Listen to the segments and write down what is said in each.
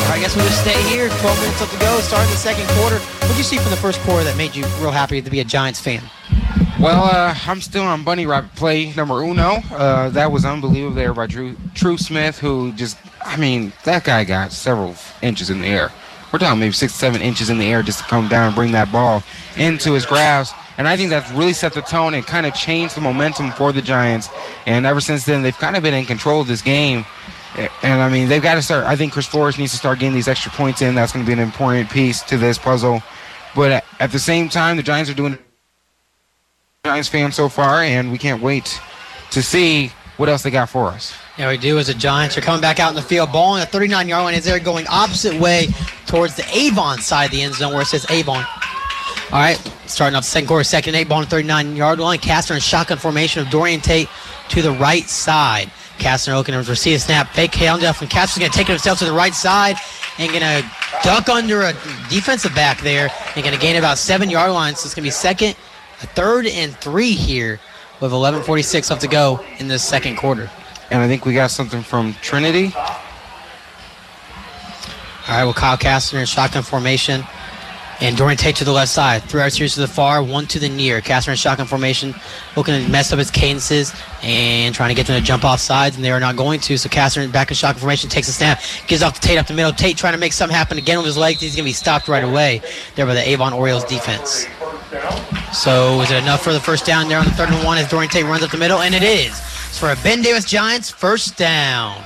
I guess we'll just stay here. 12 minutes left to go. Starting the second quarter. What did you see from the first quarter that made you real happy to be a Giants fan? Well, I'm still on bunny rabbit play number uno. That was unbelievable there by Drew Smith, who just, that guy got several inches in the air. We're talking maybe 6 to 7 inches in the air just to come down and bring that ball into his grasp. And I think that's really set the tone and kind of changed the momentum for the Giants. And ever since then, they've kind of been in control of this game. And, they've got to start. I think Chris Flores needs to start getting these extra points in. That's going to be an important piece to this puzzle. But at the same time, the Giants are doing Giants fans so far, and we can't wait to see what else they got for us. Yeah, we do as the Giants are coming back out in the field. Ball on the 39-yard line as they're going opposite way towards the Avon side of the end zone where it says Avon. All right, starting off the second quarter, second and 8, ball on the 39-yard line. Castner in shotgun formation of Dorian Tate to the right side. Castner looking to receive a snap. Fake handoff, and Castner's going to take it himself to the right side and going to duck under a defensive back there and going to gain about 7-yard lines. So it's going to be third and 3 here with 11:46 left to go in this second quarter. And I think we got something from Trinity. All right, well, Kyle Castner in shotgun formation. And Dorian Tate to the left side. 3 receivers to the far, 1 to the near. Castner in shotgun formation, looking to mess up his cadences and trying to get them to jump off sides, and they are not going to. So Castner back in shotgun formation, takes a snap, gives off to Tate up the middle. Tate trying to make something happen again with his legs. He's going to be stopped right away there by the Avon Orioles defense. So is it enough for the first down there on the 3rd and 1 as Dorian Tate runs up the middle? And it is. It's for a Ben Davis Giants first down.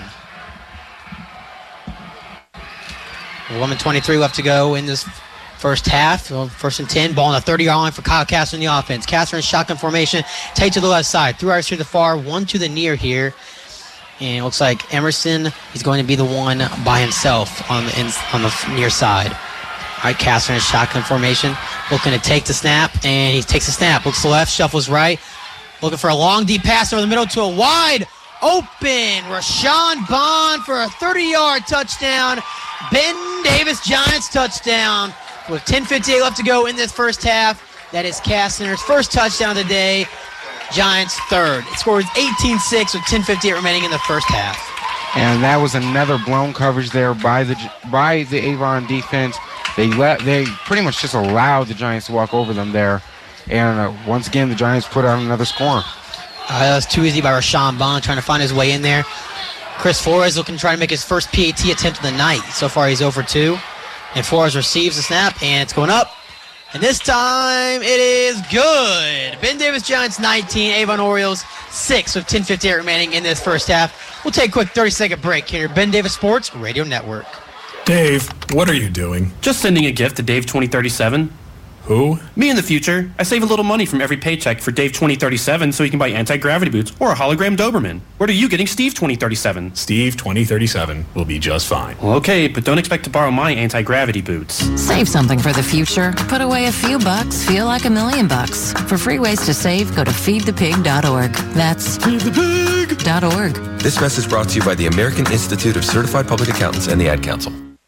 11:23 left to go in this first half. First and 10. Ball on the 30-yard line for Kyle Castner in the offense. Castner in shotgun formation. Tate to the left side. 3 yards to the far, 1 to the near here. And it looks like Emerson is going to be the one by himself on the near side. All right, Castner in shotgun formation. Looking to take the snap, and he takes the snap. Looks to the left, shuffles right. Looking for a long, deep pass over the middle to a wide open Rashawn Bond for a 30-yard touchdown. Ben Davis Giants touchdown with 10:58 left to go in this first half. That is Castner's first touchdown of the day. Giants third. It scores 18-6 with 10:58 remaining in the first half. And that was another blown coverage there by the Avon defense. They pretty much just allowed the Giants to walk over them there. And once again, the Giants put out another score. That was too easy by Rashawn Bond trying to find his way in there. Chris Flores looking to try to make his first PAT attempt of the night. So far, he's 0 for 2. And Flores receives the snap, and it's going up. And this time, it is good. Ben Davis Giants 19, Avon Orioles 6 with 10:58 remaining in this first half. We'll take a quick 30-second break here. Ben Davis Sports Radio Network. Dave, what are you doing? Just sending a gift to Dave 2037. Who? Me in the future. I save a little money from every paycheck for Dave 2037 so he can buy anti-gravity boots or a hologram Doberman. What are you getting Steve 2037? Steve 2037 will be just fine. Well, okay, but don't expect to borrow my anti-gravity boots. Save something for the future. Put away a few bucks. Feel like $1 million. For free ways to save, go to feedthepig.org. That's feedthepig.org. This message brought to you by the American Institute of Certified Public Accountants and the Ad Council.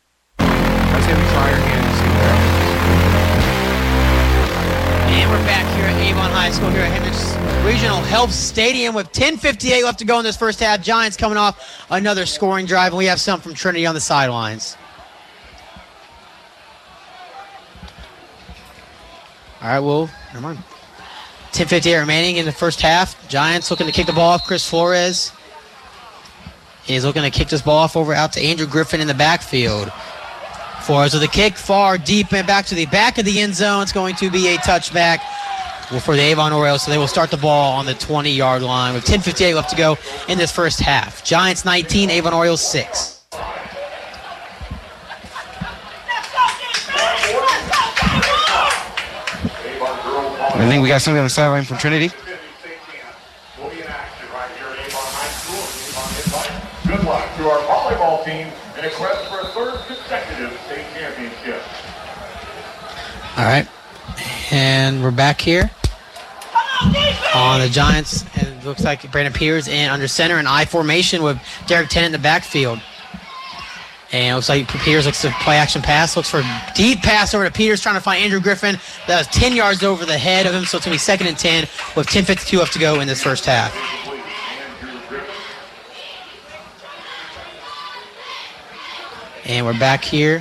And we're back here at Avon High School here at Hendricks Regional Health Stadium with 10:58 left to go in this first half. Giants coming off another scoring drive, and we have something from Trinity on the sidelines. All right, well, never mind. 10:58 remaining in the first half. Giants looking to kick the ball off. Chris Flores is looking to kick this ball off over out to Andrew Griffin in the backfield. Flores with a kick far deep and back to the back of the end zone. It's going to be a touchback for the Avon Orioles, so they will start the ball on the 20-yard line with 10:58 left to go in this first half. Giants 19, Avon Orioles 6. I think we got something on the sideline from Trinity. Good luck to our volleyball team in a quest for a third consecutive state championship. All right, and we're back here on the Giants. And it looks like Brandon Peters in under center in I formation with Derek Tennant in the backfield. And it looks like Peters looks to play action pass. Looks for a deep pass over to Peters, trying to find Andrew Griffin. That was 10 yards over the head of him, so it's going to be 2nd and 10 with 10:52 left to go in this first half. And we're back here.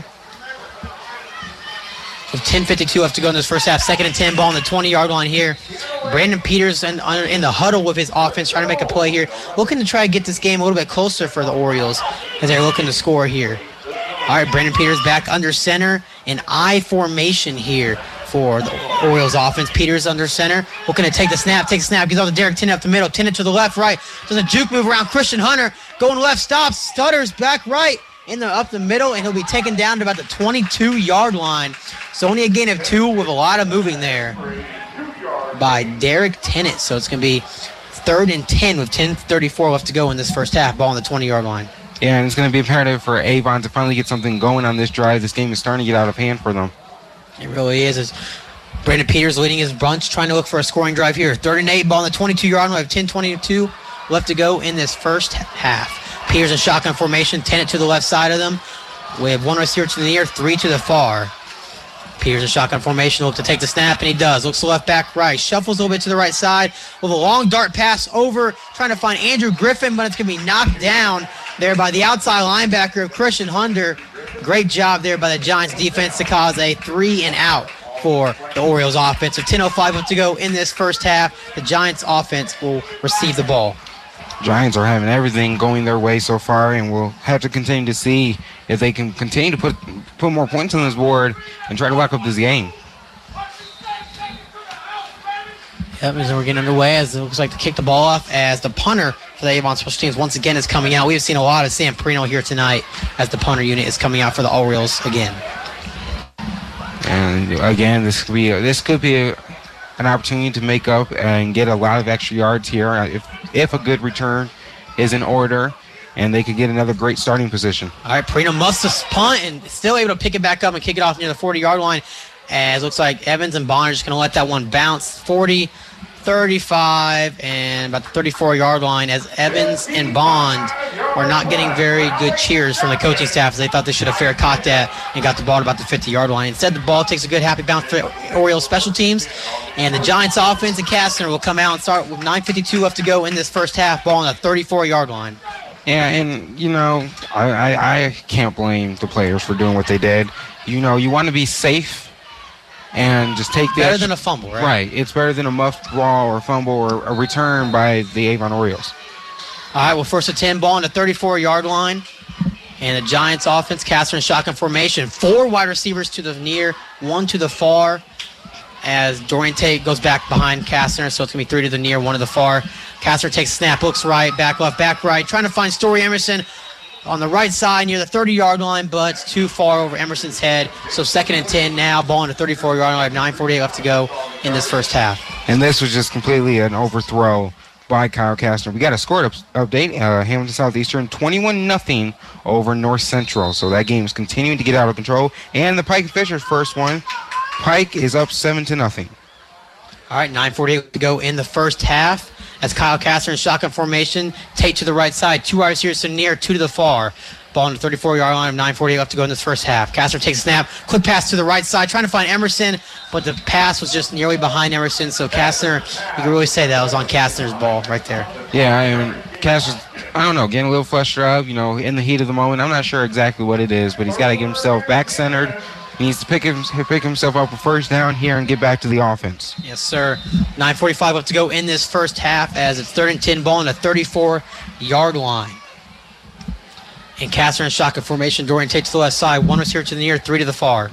With 10:52 left to go in this first half. 2nd and 10, ball on the 20-yard line here. Brandon Peters in the huddle with his offense, trying to make a play here. Looking to try to get this game a little bit closer for the Orioles as they're looking to score here. All right, Brandon Peters back under center. An I formation here for the Orioles offense. Peters under center. Looking to take the snap. Gives off to Derek Tennant up the middle. Tennant to the left, right. Does a juke move around Christian Hunter. Going left, stops, stutters, back right. Up the middle, and he'll be taken down to about the 22-yard line. So only a gain of 2 with a lot of moving there by Derek Tennant. So it's going to be 3rd and 10 with 10:34 left to go in this first half. Ball on the 20-yard line. Yeah, and it's going to be imperative for Avon to finally get something going on this drive. This game is starting to get out of hand for them. It really is. It's Brandon Peters leading his bunch, trying to look for a scoring drive here. 3rd and 8, ball on the 22-yard line. We have 10:22 left to go in this first half. Peters in shotgun formation, Tennant to the left side of them. We have 1 receiver to the near, 3 to the far. Peters in shotgun formation, look to take the snap, and he does. Looks to left, back, right. Shuffles a little bit to the right side with a long dart pass over, trying to find Andrew Griffin, but it's going to be knocked down there by the outside linebacker of Christian Hunter. Great job there by the Giants defense to cause a 3-and-out for the Orioles offense. With 10:05 left to go in this first half, the Giants offense will receive the ball. Giants are having everything going their way so far, and we'll have to continue to see if they can continue to put more points on this board and try to lock up this game. Yep, as we're getting underway, as it looks like to kick the ball off as the punter for the Avon Special Teams once again is coming out. We have seen a lot of Sam Perino here tonight as the punter unit is coming out for the Orioles again. And again, this could be an opportunity to make up and get a lot of extra yards here if a good return is in order, and they could get another great starting position. All right, Perino must have punt and still able to pick it back up and kick it off near the 40-yard line, as looks like Evans and Bond are just going to let that one bounce. 40, 35, and about the 34-yard line, as Evans and Bond are not getting very good cheers from the coaching staff, as they thought they should have fair caught that and got the ball to about the 50-yard line. Instead, the ball takes a good happy bounce for Orioles special teams, and the Giants offense and Kastner will come out and start with 9:52 left to go in this first half, ball on the 34-yard line. Yeah, and, I can't blame the players for doing what they did. You want to be safe and just take better than a fumble, right? Right. It's better than a muffed ball or fumble or a return by the Avon Orioles. All right, well, 1st and 10, ball on the 34-yard line. And the Giants offense, Kastner in shotgun formation. 4 wide receivers to the near, 1 to the far, as Dorian Tate goes back behind Kastner, so it's going to be 3 to the near, 1 to the far. Kastner takes a snap, looks right, back left, back right, trying to find Story Emerson on the right side near the 30-yard line, but it's too far over Emerson's head. So 2nd and 10 now, ball on the 34-yard line, 9:48 left to go in this first half. And this was just completely an overthrow by Kyle Kastner. We got a score update. Hamilton Southeastern 21-0 over North Central. So that game is continuing to get out of control. And the Pike Fishers first one. Pike is up 7-0. All right, 9:48 to go in the first half. As Kyle Kastner in shotgun formation, Tate to the right side, 2 wide receivers to the near, 2 to the far. Ball on the 34-yard line of 9:48 left to go in this first half. Kastner takes a snap, quick pass to the right side, trying to find Emerson, but the pass was just nearly behind Emerson. So Kastner, you can really say that was on Kastner's ball right there. Yeah, I mean, Kastner's, I don't know, getting a little frustrated, in the heat of the moment. I'm not sure exactly what it is, but he's got to get himself back-centered. He needs to pick himself up a first down here and get back to the offense. Yes, sir. 9:45 left to go in this first half, as it's 3rd and 10, ball on the 34-yard line. And Kastner in shotgun formation. Dorian Tate to the left side. 1 receiver to the near, 3 to the far.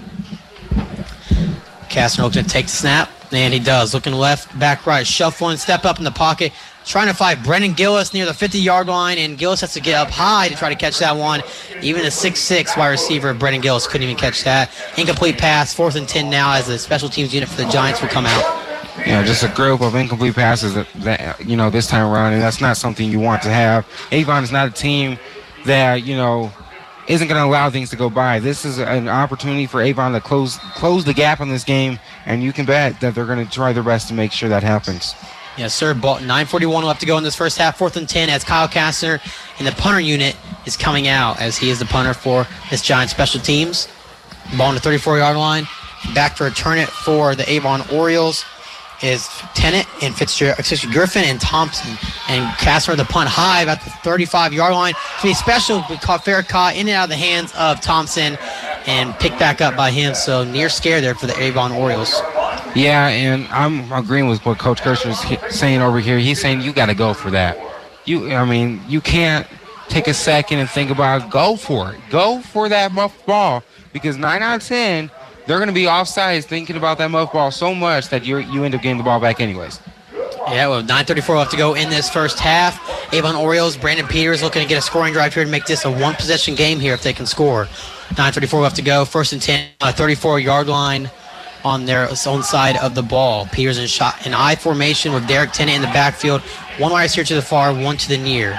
Kastner looking to take the snap, and he does. Looking left, back right, shuffling, step up in the pocket. Trying to find Brennan Gillis near the 50-yard line, and Gillis has to get up high to try to catch that one. Even a 6'6" wide receiver, Brennan Gillis, couldn't even catch that. Incomplete pass, 4th and 10 now, as the special teams unit for the Giants will come out. Yeah, just a group of incomplete passes that this time around, and that's not something you want to have. Avon is not a team that, isn't going to allow things to go by. This is an opportunity for Avon to close the gap on this game, and you can bet that they're going to try their best to make sure that happens. Yes, sir. 9:41 left to go in this first half. 4th and 10 as Kyle Kastner in the punter unit is coming out, as he is the punter for this Giants special teams. Ball on the 34-yard line. Back to return it for the Avon Orioles. is Tennant and Fitzgerald, Griffin and Thompson. And Kastner the punt high about the 35-yard line. To be special, we caught fair caught in and out of the hands of Thompson and picked back up by him. So near scare there for the Avon Orioles. Yeah, and I'm agreeing with what Coach Kirschner's saying over here. He's saying you got to go for that. You can't take a second and think about it. Go for it. Go for that muff ball, because 9 out of 10, they're going to be offsides thinking about that muff ball so much that you end up getting the ball back anyways. Yeah, well, 9:34 left to go in this first half. Avon Orioles, Brandon Peters looking to get a scoring drive here to make this a one-possession game here if they can score. 9:34 left to go. First and 10, 34-yard line on their own side of the ball. Peters in I formation with Derek Tennant in the backfield. One wide receiver to the far, one to the near.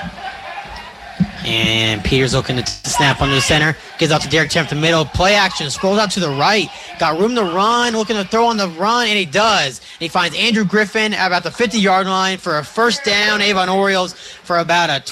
And Peters looking to snap under the center. Gets out to Derek Tennant in the middle. Play action. Scrolls out to the right. Got room to run. Looking to throw on the run, and he does. And he finds Andrew Griffin at about the 50-yard line for a first down. Avon Orioles for about a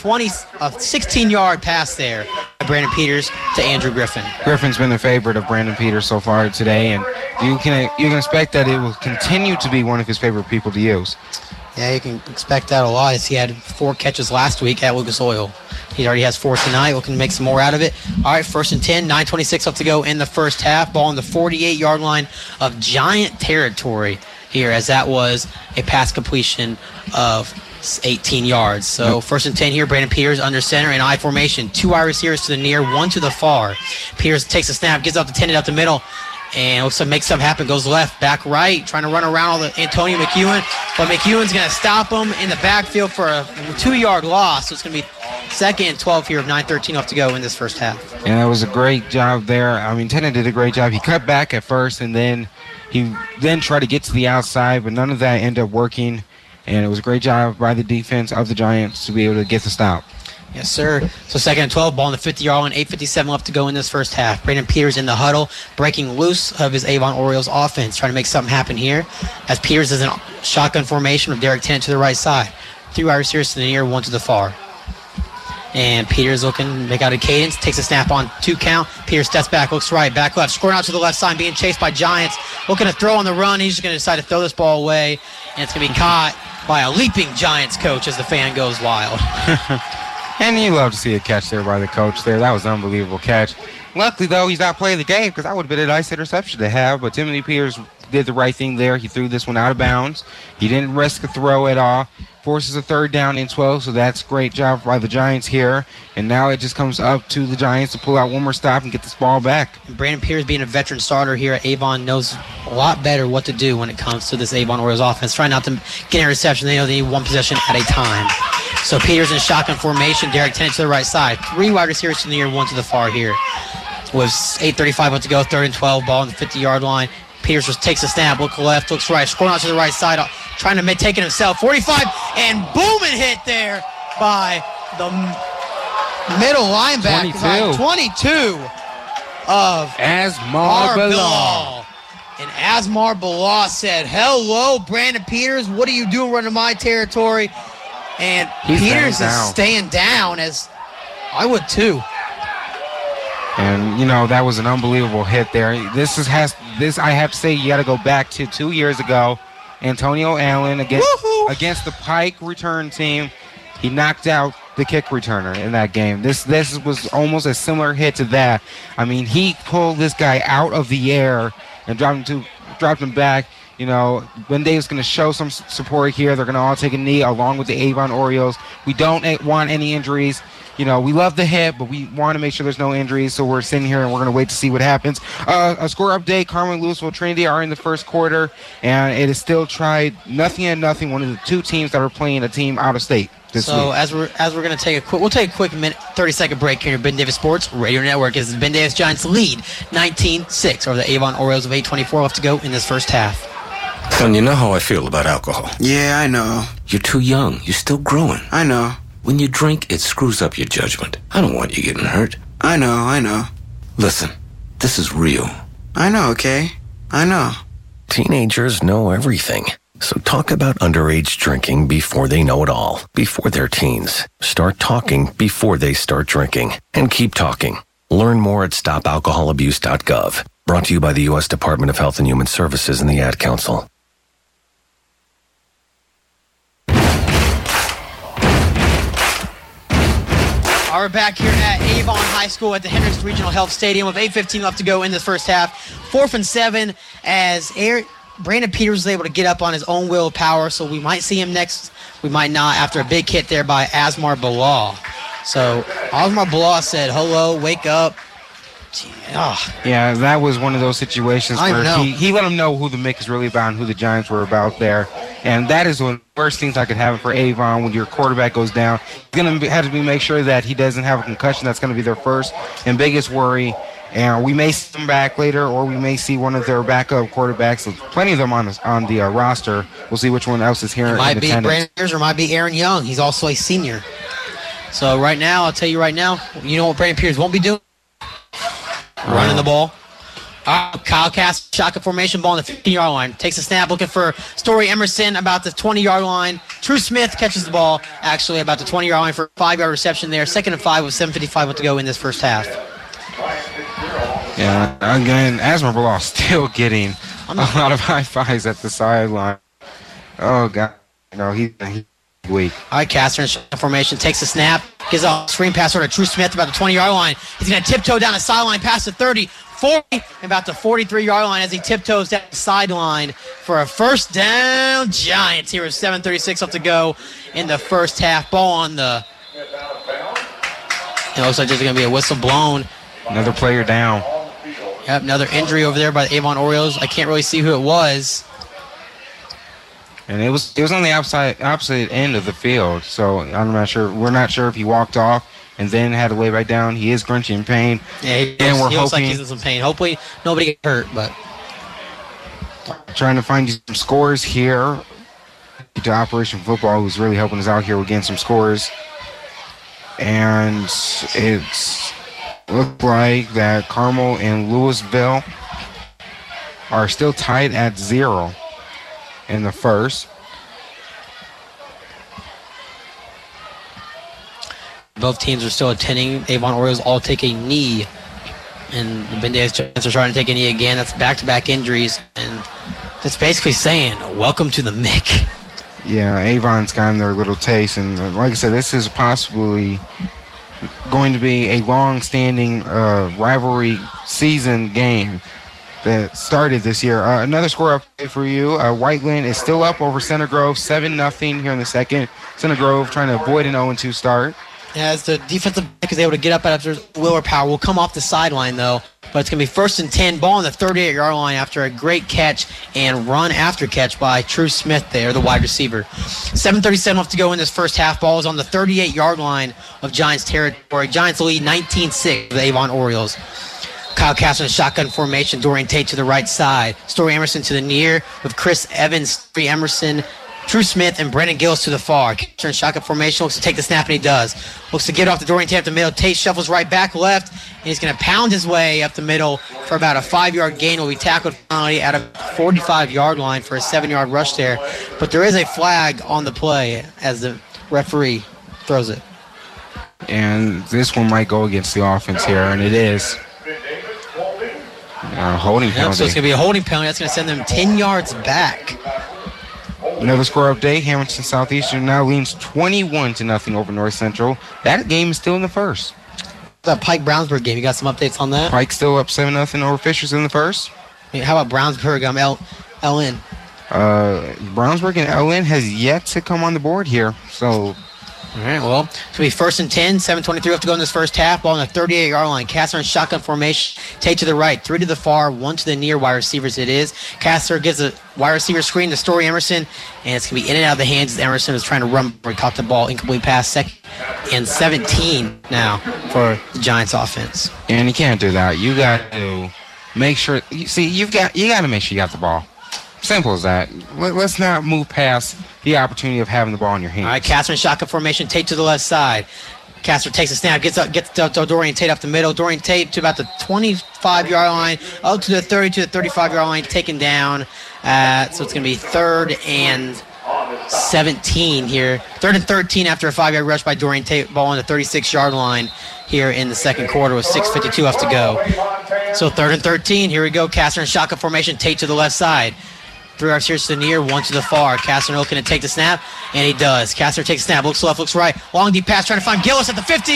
16-yard pass there by Brandon Peters to Andrew Griffin. Griffin's been the favorite of Brandon Peters so far today, and you can expect that it will continue to be one of his favorite people to use. Yeah, you can expect that a lot, as he had 4 catches last week at Lucas Oil. He already has 4 tonight. Looking to make some more out of it. All right, first and 10, 9:26 left to go in the first half. Ball on the 48-yard line of Giant territory here, as that was a pass completion of 18 yards. So first and 10 here, Brandon Peters under center in I formation. 2 wide receivers to the near, 1 to the far. Peters takes a snap, gives out the Tennant up the middle, and looks to make something happen. Goes left, back right, trying to run around all the Antonio McEwen, but McEwen's going to stop him in the backfield for a 2-yard loss. So it's going to be second and 12 here of 9:13 left to go in this first half. And that was a great job there. I mean, Tennant did a great job. He cut back at first, and then he tried to get to the outside, but none of that ended up working. And it was a great job by the defense of the Giants to be able to get the stop. Yes, sir. So second and 12, ball on the 50-yard line, 8:57 left to go in this first half. Brandon Peters in the huddle, breaking loose of his Avon Orioles offense, trying to make something happen here, as Peters is in shotgun formation with Derek Tennant to the right side. 3 wide receivers to the near, 1 to the far. And Peters looking to make out a cadence, takes a snap on 2 count. Peters steps back, looks right, back left, scoring out to the left side, being chased by Giants. Looking to throw on the run. He's just going to decide to throw this ball away, and it's going to be caught by a leaping Giants coach as the fan goes wild. And you love to see a catch there by the coach there. That was an unbelievable catch. Luckily, though, he's not playing the game, because that would have been a nice interception to have. But Timothy Peters did the right thing there. He threw this one out of bounds. He didn't risk a throw at all. Forces a 3rd down and 12, so that's a great job by the Giants here. And now it just comes up to the Giants to pull out one more stop and get this ball back. And Brandon Peters, being a veteran starter here at Avon, knows a lot better what to do when it comes to this Avon Orioles offense. Trying not to get a reception. They know they need one possession at a time. So Peters in shotgun formation. Derek Tennant to the right side. 3 wide receivers to the near, 1 to the far here. With 8:35 left to go, 3rd and 12, ball on the 50-yard line. Peters just takes a snap, looks left, looks right, scoring out to the right side, trying to take it himself. 45, and boom, it hit there by the middle linebacker. 22 of Asmar Bilal. And Asmar Bilal said, "Hello, Brandon Peters. What are you doing running my territory?" And Peters is staying down, as I would too. And, that was an unbelievable hit there. This I have to say, you got to go back to 2 years ago. Antonio Allen against the Pike return team. He knocked out the kick returner in that game. This was almost a similar hit to that. I mean, he pulled this guy out of the air and dropped him back. Ben Davis going to show some support here. They're going to all take a knee along with the Avon Orioles. We don't want any injuries. We love the hit, but we want to make sure there's no injuries, so we're sitting here and we're going to wait to see what happens. A score update, Carmen, Louisville, Trinity are in the first quarter, and it is still tied 0-0. One of the 2 teams that are playing a team out of state this week. So as we're going to take a quick 30-second break here at Ben Davis Sports Radio Network as the Ben Davis Giants lead 19-6 over the Avon Orioles with 8:24 left to go in this first half. Son, you know how I feel about alcohol. Yeah, I know. You're too young. You're still growing. I know. When you drink, it screws up your judgment. I don't want you getting hurt. I know. Listen, this is real. I know, okay? I know. Teenagers know everything. So talk about underage drinking before they know it all, before they're teens. Start talking before they start drinking. And keep talking. Learn more at stopalcoholabuse.gov. Brought to you by the U.S. Department of Health and Human Services and the Ad Council. We're back here at Avon High School at the Hendricks Regional Health Stadium with 8:15 left to go in the first half. 4th and 7 as Brandon Peters was able to get up on his own willpower, so we might see him next. We might not after a big hit there by Asmar Bilal. So Asmar Bilal said, hello, wake up. Yeah, that was one of those situations where he let him know who the Mick is really about and who the Giants were about there. And that is one of the worst things I could have for Avon when your quarterback goes down. He's going to have to make sure that he doesn't have a concussion. That's going to be their first and biggest worry. And we may see them back later, or we may see one of their backup quarterbacks. There's plenty of them on the roster. We'll see which one else is here. It might be Brandon Peters or might be Aaron Young. He's also a senior. So right now, I'll tell you right now, you know what Brandon Peters won't be doing? Running the ball. Kyle Cass, shotgun formation, ball on the 15-yard line. Takes a snap, looking for Story Emerson about the 20-yard line. True Smith catches the ball, actually, about the 20-yard line for a 5-yard reception there. 2nd and 5 with 7:55 left to go in this first half. Yeah, again, Asmar Bilal still getting a lot of high fives at the sideline. Oh, God. He's weak. All right, Caster in formation, takes a snap, gives a screen pass over to True Smith about the 20-yard line. He's going to tiptoe down the sideline past the 30, 40, and about the 43-yard line as he tiptoes down the sideline for a first down. Giants here with 7:36 left to go in the first half. Ball on the... It looks like there's going to be a whistle blown. Another player down. Yep, another injury over there by the Avon Orioles. I can't really see who it was. And it was on the opposite end of the field, so I'm not sure. We're not sure if he walked off and then had to lay back down. He is grunting in pain. Yeah, he looks like he's in some pain. Hopefully nobody gets hurt, but trying to find some scores here. To Operation Football, who's really helping us out here. We're getting some scores, and it's looked like that Carmel and Louisville are still tied at 0 in the first. Both teams are still attending. Avon Orioles all take a knee, and the Bendays Giants are trying to take a knee again. That's back-to-back injuries, and that's basically saying, welcome to the Mick. Yeah, Avon's gotten their little taste, and like I said, this is possibly going to be a long-standing rivalry season game that started this year. Another score update for you. Whiteland is still up over Center Grove, 7-0 here in the second. Center Grove trying to avoid an 0-2 start. As the defensive back is able to get up after willpower, will come off the sideline, though. But it's going to be 1st and 10, ball on the 38-yard line after a great catch and run after catch by True Smith there, the wide receiver. 7:37 left to go in this first half. Ball is on the 38-yard line of Giants territory. Giants lead 19-6 the Avon Orioles. Kyle Castro in shotgun formation. Dorian Tate to the right side. Story Emerson to the near with Chris Evans, Story Emerson, True Smith, and Brendan Gillis to the far. Catcher in shotgun formation. Looks to take the snap, and he does. Looks to get off the Dorian Tate up the middle. Tate shuffles right back left, and he's going to pound his way up the middle for about a 5-yard gain. Will be tackled finally at a 45-yard line for a 7-yard rush there. But there is a flag on the play as the referee throws it. And this one might go against the offense here, and it is. Holding penalty. So it's going to be a holding penalty. That's going to send them 10 yards back. Another score update. Hamilton Southeastern now leans 21-0 over North Central. That game is still in the first. That Pike Brownsburg game, you got some updates on that? Pike still up 7-0 over Fishers in the first. How about Brownsburg? LN. Brownsburg and LN has yet to come on the board here. So. All right, well, it's going to be 1st and 10, 7:23 left to go in this first half. Ball on the 38-yard line. Casser in shotgun formation. Tate to the right, 3 to the far, 1 to the near wide receivers it is. Casser gives a wide receiver screen to Story Emerson, and it's going to be in and out of the hands as Emerson is trying to run. He caught the ball, incomplete pass, 2nd and 17 now for the Giants offense. And you can't do that. You got to make sure. You got to make sure you got the ball. Simple as that. Let's not move past the opportunity of having the ball in your hands. All right, Casser in shotgun formation. Tate to the left side. Casser takes a snap, gets to Dorian Tate up the middle. Dorian Tate to about the 25-yard line, up to the 30 to the 35-yard line, taken down. So it's going to be 3rd and 17 here. 3rd and 13 after a 5-yard rush by Dorian Tate. Ball on the 36-yard line here in the second quarter with 6:52 left to go. So 3rd and 13. Here we go. Casser in shotgun formation. Tate to the left side. 3 yards here to the near, 1 to the far. Casser looking to take the snap, and he does. Casser takes the snap, looks left, looks right. Long deep pass, trying to find Gillis at the 50.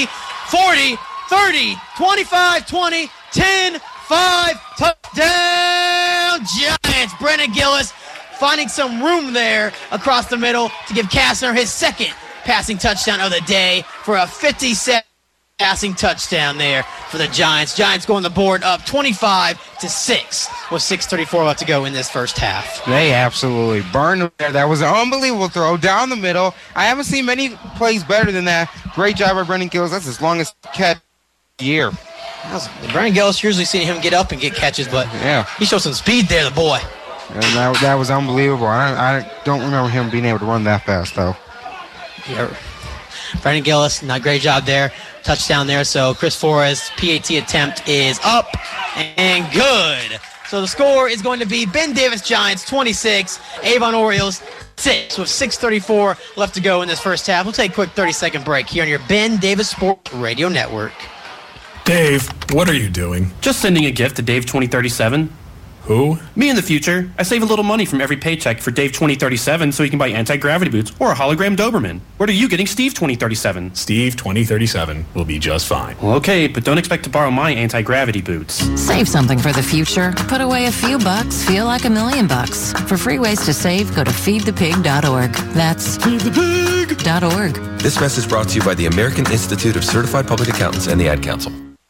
40, 30, 25, 20, 10, 5, touchdown Giants. Brennan Gillis finding some room there across the middle to give Kastner his second passing touchdown of the day for a 57 passing touchdown there for the Giants. Giants going the board up 25-6 with 6:34 left to go in this first half. They absolutely burned him there. That was an unbelievable throw down the middle. I haven't seen many plays better than that. Great job by Brennan Gillis. That's his longest catch of the year. Brennan Gillis, usually seen him get up and get catches, but yeah, he showed some speed there, the boy. And that was unbelievable. I don't remember him being able to run that fast, though. Yeah. Brennan Gillis, not great job there. Touchdown there. So Chris Flores' PAT attempt is up and good. So the score is going to be Ben Davis Giants 26, Avon Orioles 6 with 6:34 left to go in this first half. We'll take a quick 30-second break here on your Ben Davis Sports Radio Network. Dave, what are you doing? Just sending a gift to Dave 2037. Who? Me in the future. I save a little money from every paycheck for Dave 2037 so he can buy anti-gravity boots or a hologram Doberman. What are you getting Steve 2037? Steve 2037 will be just fine. Well, okay, but don't expect to borrow my anti-gravity boots. Save something for the future. Put away a few bucks. Feel like $1 million. For free ways to save, go to feedthepig.org. That's feedthepig.org. This message brought to you by the American Institute of Certified Public Accountants and the Ad Council.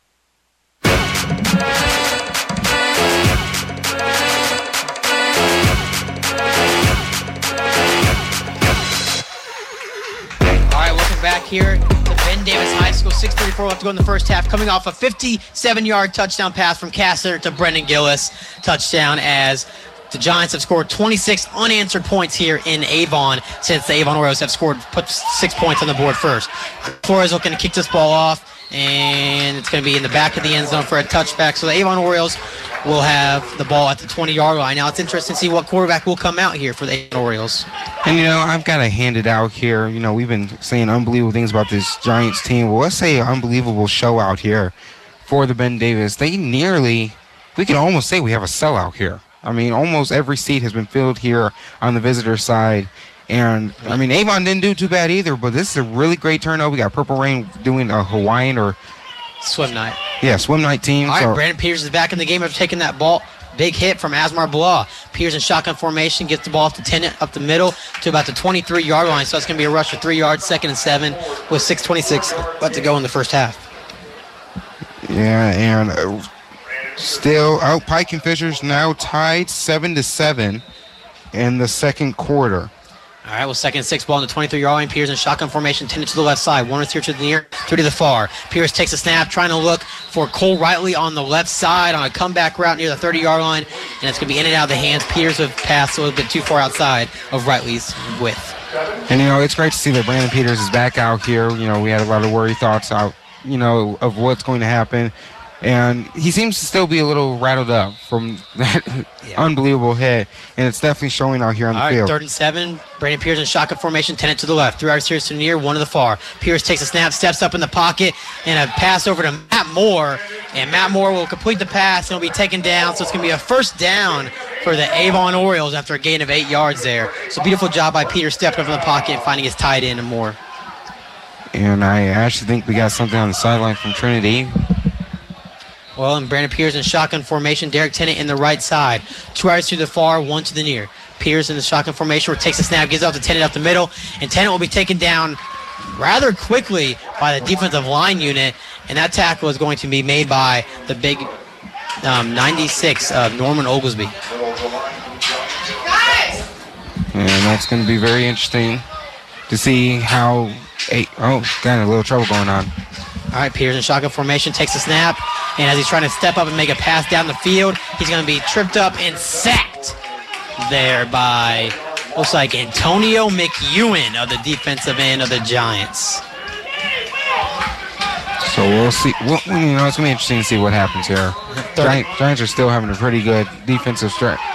Back here to Ben Davis High School, 6:34 left to go in the first half, coming off a 57-yard touchdown pass from Kastner to Brennan Gillis. Touchdown as the Giants have scored 26 unanswered points here in Avon since the Avon Orioles have put 6 points on the board first. Flores looking to kick this ball off, and it's going to be in the back of the end zone for a touchback. So the Avon Orioles will have the ball at the 20-yard line. Now it's interesting to see what quarterback will come out here for the Avon Orioles. And, I've got to hand it out here. We've been saying unbelievable things about this Giants team. Well, let's say an unbelievable show out here for the Ben Davis. We can almost say we have a sellout here. I mean, almost every seat has been filled here on the visitor side. And, Avon didn't do too bad either, but this is a really great turnout. We got Purple Rain doing a Hawaiian or swim night. Yeah, swim night team. All right, Brandon Peters is back in the game after taking that ball. Big hit from Asmar Blah. Peters in shotgun formation, gets the ball off the 10, up the middle to about the 23-yard line. So it's going to be a rush for 3 yards, 2nd and 7 with 6:26 left to go in the first half. Yeah, and still out Pike and Fishers now tied 7-7 in the second quarter. All right, well, 2nd and 6 ball on the 23-yard line. Pierce in shotgun formation, 10 to the left side. 1 receiver to the near, 2 to the far. Pierce takes a snap, trying to look for Cole Riley on the left side on a comeback route near the 30-yard line, and it's going to be in and out of the hands. Peters have passed a little bit too far outside of Riley's width. And, it's great to see that Brandon Peters is back out here. We had a lot of worry thoughts out, of what's going to happen. And he seems to still be a little rattled up from that unbelievable hit, and it's definitely showing out here on the field. 3rd and 7. Brandon Pierce in shotgun formation, 10 to the left. 3 receivers to the near, 1 to the far. Pierce takes a snap, steps up in the pocket, and a pass over to Matt Moore. And Matt Moore will complete the pass, and will be taken down. So it's going to be a first down for the Avon Orioles after a gain of 8 yards there. So beautiful job by Peter stepping up in the pocket and finding his tight end and Moore. And I actually think we got something on the sideline from Trinity. Well, and Brandon Peters in shotgun formation. Derek Tennant in the right side. 2 yards to the far, 1 to the near. Peters in the shotgun formation where takes a snap, gives out to Tennant up the middle. And Tennant will be taken down rather quickly by the defensive line unit. And that tackle is going to be made by the big 96 of Norman Oglesby. And that's going to be very interesting to see how... got a little trouble going on. All right, Peters in shotgun formation, takes a snap, and as he's trying to step up and make a pass down the field, he's going to be tripped up and sacked there by, looks like, Antonio McEwen of the defensive end of the Giants. So we'll see. It's going to be interesting to see what happens here. Giants are still having a pretty good defensive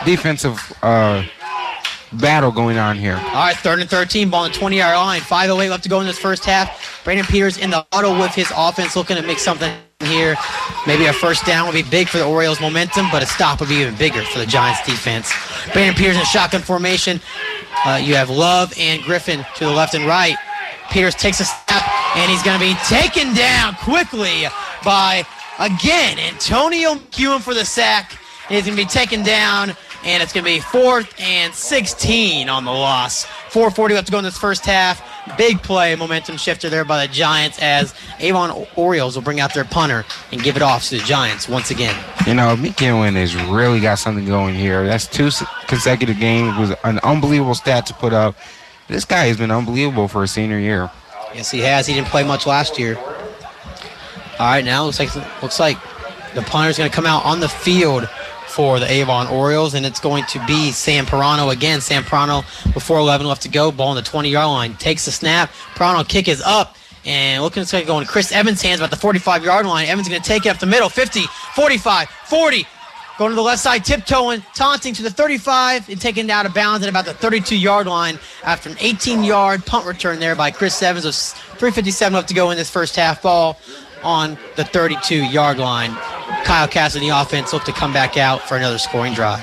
battle going on here. All right, 3rd and 13, ball on the 20-yard line. 5:08 left to go in this first half. Brandon Peters in the auto with his offense, looking to make something here. Maybe a first down would be big for the Orioles' momentum, but a stop would be even bigger for the Giants' defense. Brandon Peters in shotgun formation. You have Love and Griffin to the left and right. Peters takes a snap, And he's going to be taken down quickly by, again, Antonio McEwen for the sack. And he's going to be taken down, and it's going to be 4th and 16 on the loss. 4:40 left to go in this first half. Big play, momentum shifter there by the Giants as Avon Orioles will bring out their punter and give it off to the Giants once again. You know, McEwen has really got something going here. That's 2 consecutive games. It was an unbelievable stat to put up. This guy has been unbelievable for a senior year. Yes, he has. He didn't play much last year. All right, now looks like the punter's going to come out on the field for the Avon Orioles, and it's going to be Sam Pirano again. Sam Pirano with 4:11 left to go. Ball on the 20-yard line. Takes the snap. Pirano kick is up, and looking to go in Chris Evans' hands about the 45-yard line. Evans going to take it up the middle. 50, 45, 40. Going to the left side, tiptoeing, taunting to the 35, and taken out of bounds at about the 32-yard line after an 18-yard punt return there by Chris Evans. With 3:57 left to go in this first half. Ball on the 32-yard line. Kyle Cassidy, the offense, look to come back out for another scoring drive.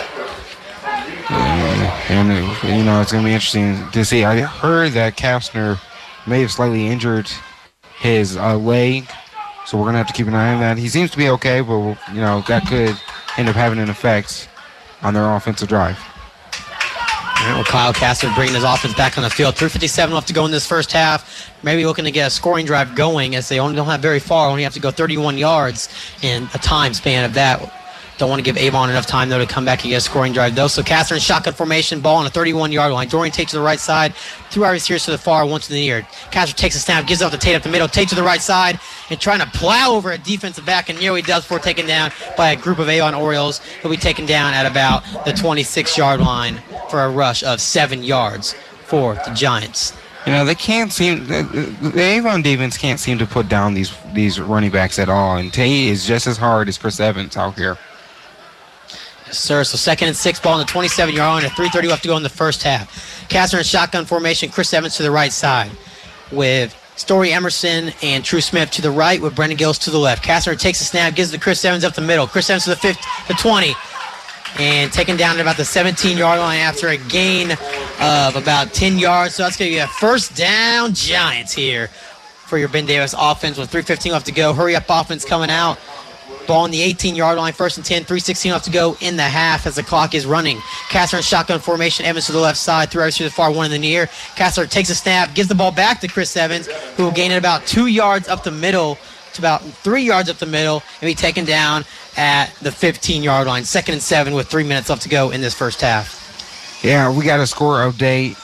And you know, it's going to be interesting to see. I heard that Kastner may have slightly injured his leg, so we're going to have to keep an eye on that. He seems to be okay, but, you know, that could end up having an effect on their offensive drive. All right, well, Kyle Kastner bringing his offense back on the field. 3:57 left to go in this first half. Maybe looking to get a scoring drive going as they only don't have very far. Only have to go 31 yards in a time span of that. Don't want to give Avon enough time, though, to come back and get a scoring drive, though. So Kastner in shotgun formation, ball on the 31-yard line. Dorian Tate to the right side, 2 wide receivers to the far, 1 to the near. Kastner takes a snap, gives up to Tate up the middle. Tate to the right side and trying to plow over a defensive back, and nearly does before taken down by a group of Avon Orioles. He'll be taken down at about the 26-yard line for a rush of 7 yards for the Giants. You know, they can't seem, the Avon defense can't seem to put down these running backs at all, and Tate is just as hard as Chris Evans out here. Yes, sir. So 2nd and 6, ball on the 27-yard line, at 3:30 left to go in the first half. Kastner in shotgun formation, Chris Evans to the right side with Story Emerson and True Smith to the right with Brendan Gillis to the left. Kastner takes the snap, gives it to Chris Evans up the middle. Chris Evans to the 20. And taken down at about the 17-yard line after a gain of about 10 yards. So that's going to be a first down Giants here for your Ben Davis offense with 3:15 left to go. Hurry up offense coming out. Ball on the 18-yard line, 1st and 10, 3:16 left to go in the half as the clock is running. Kastner in shotgun formation, Evans to the left side, 3 yards to the far, 1 in the near. Kastner takes a snap, gives the ball back to Chris Evans, who will gain it about 2 yards up the middle to about 3 yards up the middle and be taken down at the 15-yard line. 2nd and 7 with 3 minutes left to go in this first half. Yeah, we got a score update.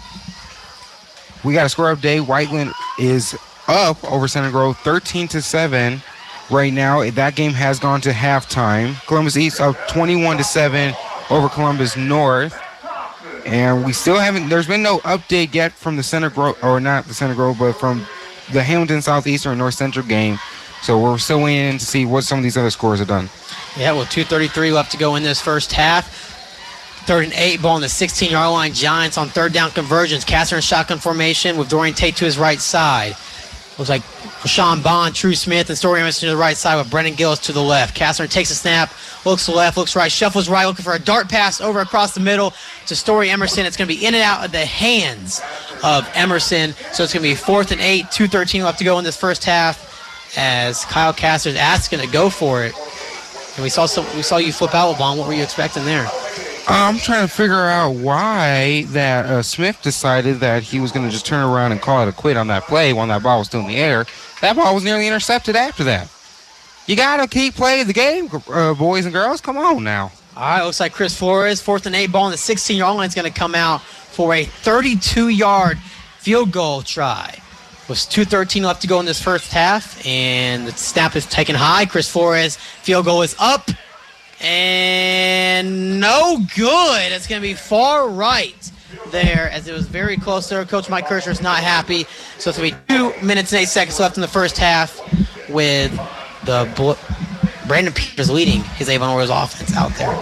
Whiteland is up over Center Grove 13-7. Right now, that game has gone to halftime. Columbus East up 21-7 over Columbus North. And we still haven't, there's been no update yet from the Center Grove, or not the Center Grove, but from the Hamilton Southeastern and North Central game. So we're still waiting to see what some of these other scores have done. Yeah, well, 2:33 left to go in this first half. 3rd and 8, ball on the 16-yard line. Giants on 3rd down conversions. Kastner in shotgun formation with Dorian Tate to his right side. Looks like Rashawn Bond, True Smith, and Story Emerson to the right side with Brendan Gillis to the left. Kastner takes a snap, looks to the left, looks right, shuffles right, looking for a dart pass over across the middle to Story Emerson. It's going to be in and out of the hands of Emerson. So it's going to be 4th and 8, 2:13 left to go in this first half as Kyle Kastner's asking to go for it. And we saw you flip out, LeBron. What were you expecting there? I'm trying to figure out why that Smith decided that he was going to just turn around and call it a quit on that play when that ball was still in the air. That ball was nearly intercepted after that. You got to keep playing the game, boys and girls. Come on now. All right, looks like Chris Flores, 4th and 8, ball on the 16-yard line is going to come out for a 32-yard field goal try. With 2:13 left to go in this first half, and the snap is taken high. Chris Flores, field goal is up. And no good. It's going to be far right there as it was very close there. Coach Mike Kirscher is not happy. So it's going to be 2 minutes and 8 seconds left in the first half with the Brandon Peters leading his Avon Orioles offense out there.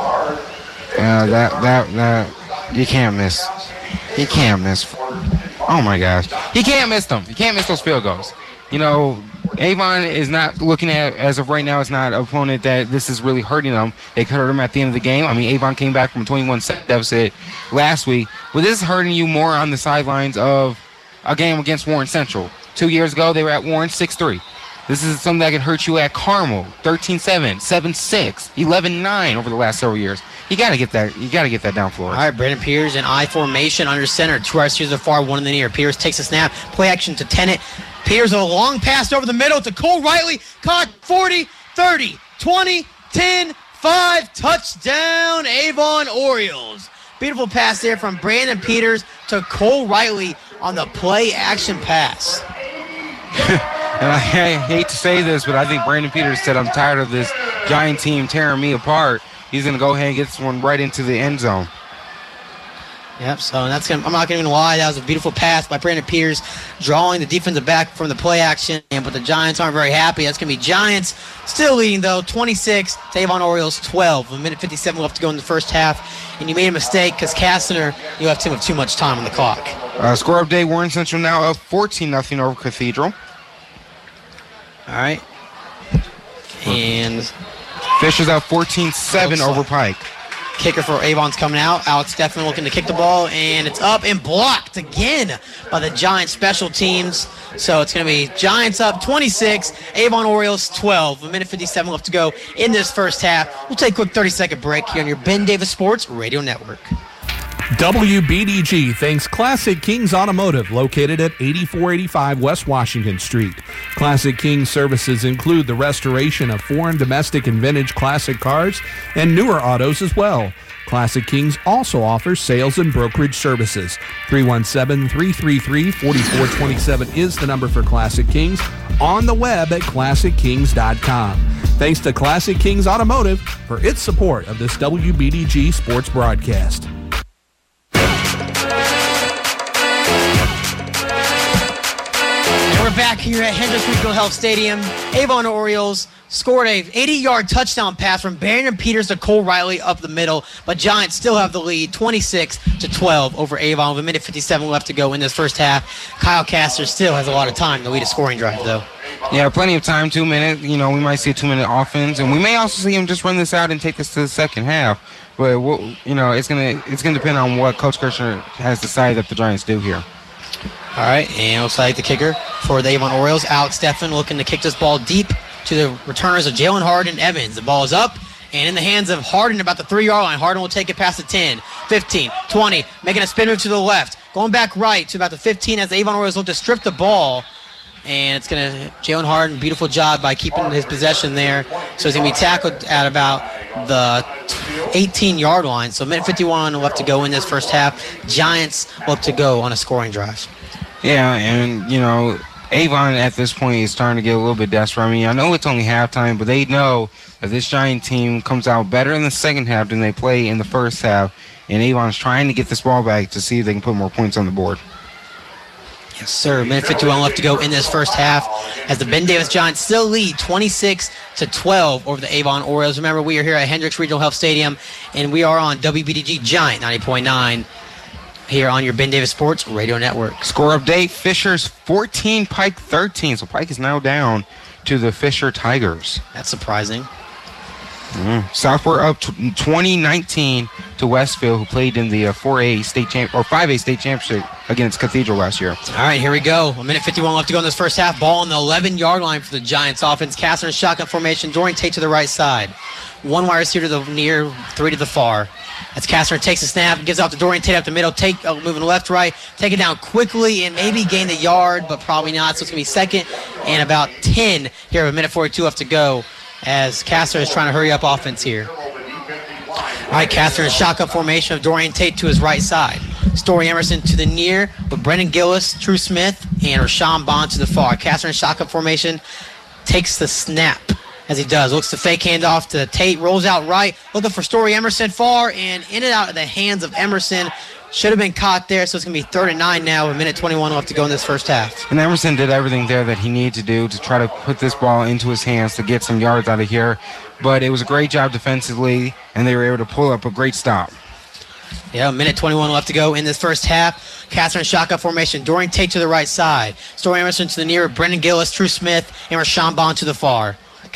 That you can't miss. You can't miss. Oh, my gosh. You can't miss them. You can't miss those field goals. You know, Avon is not looking at, as of right now, it's not an opponent that this is really hurting them. It could hurt them at the end of the game. I mean, Avon came back from a 21-7 deficit last week. But this is hurting you more on the sidelines of a game against Warren Central. 2 years ago, they were at Warren 6-3. This is something that can hurt you at Carmel, 13-7, 7-6, 11-9 over the last several years. You gotta get that. You gotta get that down, Flores. All right, Brandon Peters in I formation under center. 2 wide receivers to the far, 1 in the near. Peters takes a snap, play action to Tennant. Peters a long pass over the middle to Cole Riley. Caught 40, 30, 20, 10, 5. Touchdown, Avon Orioles. Beautiful pass there from Brandon Peters to Cole Riley on the play action pass. And I hate to say this, but I think Brandon Peters said, I'm tired of this Giant team tearing me apart. He's going to go ahead and get this one right into the end zone. Yep, so I'm not going to even lie. That was a beautiful pass by Brandon Peters, drawing the defensive back from the play action. But the Giants aren't very happy. That's going to be Giants still leading, though, 26 to Avon Orioles 12. 1:57 left to go in the first half. And you made a mistake because Castner, you left him with too much time on the clock. Score update, Warren Central now up 14-0 over Cathedral. All right. And Fisher's out 14-7 over Pike. Kicker for Avon's coming out. Alex Steffen looking to kick the ball, and it's up and blocked again by the Giants special teams. So it's going to be Giants up 26, Avon Orioles 12. 1:57 left to go in this first half. We'll take a quick 30-second break here on your Ben Davis Sports Radio Network. WBDG thanks Classic Kings Automotive, located at 8485 West Washington Street. Classic Kings services include the restoration of foreign, domestic, and vintage classic cars and newer autos as well. Classic Kings also offers sales and brokerage services. 317-333-4427 is the number for Classic Kings. On the web at ClassicKings.com. Thanks to Classic Kings Automotive for its support of this WBDG sports broadcast. We're back here at Hendricks Regional Health Stadium. Avon Orioles scored a 80-yard touchdown pass from Brandon Peters to Cole Riley up the middle, but Giants still have the lead, 26-12 over Avon with 1:57 left to go in this first half. Kyle Castner still has a lot of time to lead a scoring drive, though. Yeah, plenty of time, 2 minutes. You know, we might see a 2-minute offense, and we may also see him just run this out and take us to the second half. But, you know, it's gonna depend on what Coach Kirshner has decided that the Giants do here. All right, and looks like the kicker for the Avon Orioles, Alex Steffen, looking to kick this ball deep to the returners of Jalen Harden and Evans. The ball is up and in the hands of Harden about the 3-yard line. Harden will take it past the 10, 15, 20, making a spin move to the left, going back right to about the 15 as the Avon Orioles look to strip the ball. And it's going to, Jalen Harden, beautiful job by keeping his possession there. So he's going to be tackled at about the 18-yard line. So 1:51 left to go in this first half. Giants look to go on a scoring drive. Yeah, and, you know, Avon at this point is starting to get a little bit desperate. I mean, I know it's only halftime, but they know that this Giant team comes out better in the second half than they play in the first half. And Avon's trying to get this ball back to see if they can put more points on the board. Yes, sir. 1:51 left to go in this first half as the Ben Davis Giants still lead 26-12 over the Avon Orioles. Remember, we are here at Hendricks Regional Health Stadium, and we are on WBDG Giant 90.9 here on your Ben Davis Sports Radio Network. Score update, Fisher's 14, Pike 13. So Pike is now down to the Fisher Tigers. That's surprising. Southport up 2019 to Westfield, who played in the 4A state or 5A state championship against Cathedral last year. All right, here we go. 1:51 left to go in this first half. Ball on the 11-yard line for the Giants offense. Castner in shotgun formation. Dorian Tate to the right side. 1 wide receiver to the near, 3 to the far. As Castner takes a snap, gives off to Dorian Tate up the middle. Tate moving left, right. Take it down quickly and maybe gain the yard, but probably not. So it's going to be second and about 10 here with 1:42 left to go, as Castner is trying to hurry up offense here. All right, Castner in shotgun formation of Dorian Tate to his right side. Story Emerson to the near with Brendan Gillis, True Smith, and Rashawn Bond to the far. Castner in shotgun formation takes the snap as he does. Looks to fake handoff to Tate, rolls out right, looking for Story Emerson far, and in and out of the hands of Emerson. Should have been caught there, so it's going to be 3rd and 9 now with 1:21 left to go in this first half. And Emerson did everything there that he needed to do to try to put this ball into his hands to get some yards out of here. But it was a great job defensively, and they were able to pull up a great stop. Yeah, 1:21 left to go in this first half. Castner in shotgun formation. Dorian Tate to the right side. Story Emerson to the near. Brendan Gillis, True Smith, and Rashawn Bond to the far.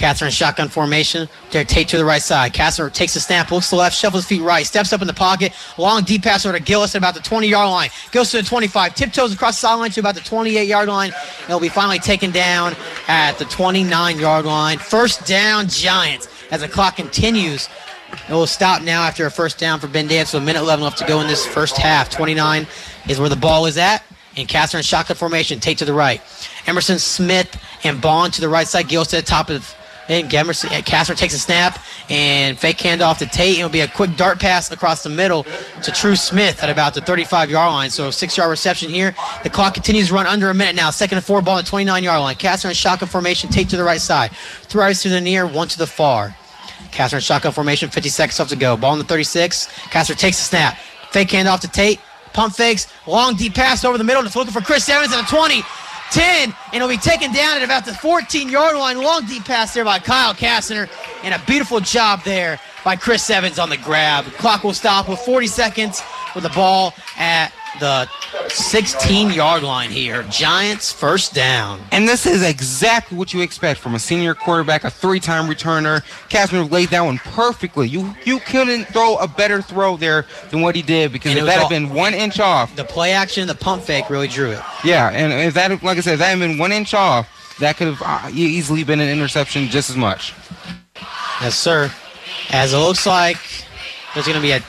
Casser in shotgun formation. Derek Tate to the right side. Casser takes the snap, looks to the left, shuffles feet right, steps up in the pocket. Long deep pass over to Gillis at about the 20-yard line. Goes to the 25, tiptoes across the sideline to about the 28-yard line. It'll be finally taken down at the 29-yard line. First down, Giants. As the clock continues, it will stop now after a first down for Ben Davis. So a minute 11 left to go in this first half. 29 is where the ball is at. And Casser in shotgun formation. Tate to the right. Emerson, Smith, and Bond to the right side. Gillis to the top of Casser takes a snap and fake handoff to Tate. It'll be a quick dart pass across the middle to True Smith at about the 35-yard line. So a 6-yard reception here. The clock continues to run under a minute now. 2nd and 4, ball at the 29-yard line. Casser in shotgun formation. Tate to the right side. 3 yards to the near, 1 to the far. Casser in shotgun formation. 50 seconds left to go. Ball in the 36. Casser takes the snap. Fake handoff to Tate. Pump fakes, long deep pass over the middle. It's looking for Chris Evans at the 20, 10, and it'll be taken down at about the 14-yard line. Long deep pass there by Kyle Kastner, and a beautiful job there by Chris Evans on the grab. Clock will stop with 40 seconds with the ball at the 16-yard line here. Giants first down. And this is exactly what you expect from a senior quarterback, a 3-time returner. Kastner laid that one perfectly. You couldn't throw a better throw there than what he did, because if that had been 1 inch off. The play action, the pump fake really drew it. Yeah, and if that, like I said, if that had been 1 inch off, that could have easily been an interception just as much. Yes, sir. As it looks like there's going to be a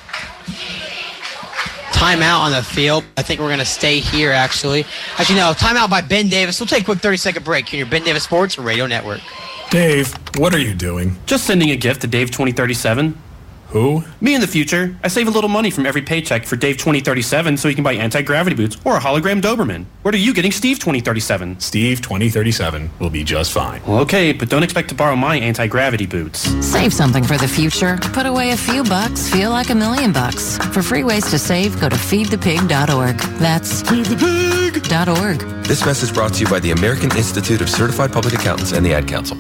timeout on the field. I think we're going to stay here, actually. Actually, no, timeout by Ben Davis. We'll take a quick 30-second break here. Ben Davis Sports Radio Network. Dave, what are you doing? Just sending a gift to Dave 2037. Who? Me in the future. I save a little money from every paycheck for Dave 2037 so he can buy anti-gravity boots or a hologram Doberman. What are you getting Steve 2037? Steve 2037 will be just fine. Well, okay, but don't expect to borrow my anti-gravity boots. Save something for the future. Put away a few bucks. Feel like $1 million. For free ways to save, go to feedthepig.org. That's feedthepig.org. This message brought to you by the American Institute of Certified Public Accountants and the Ad Council.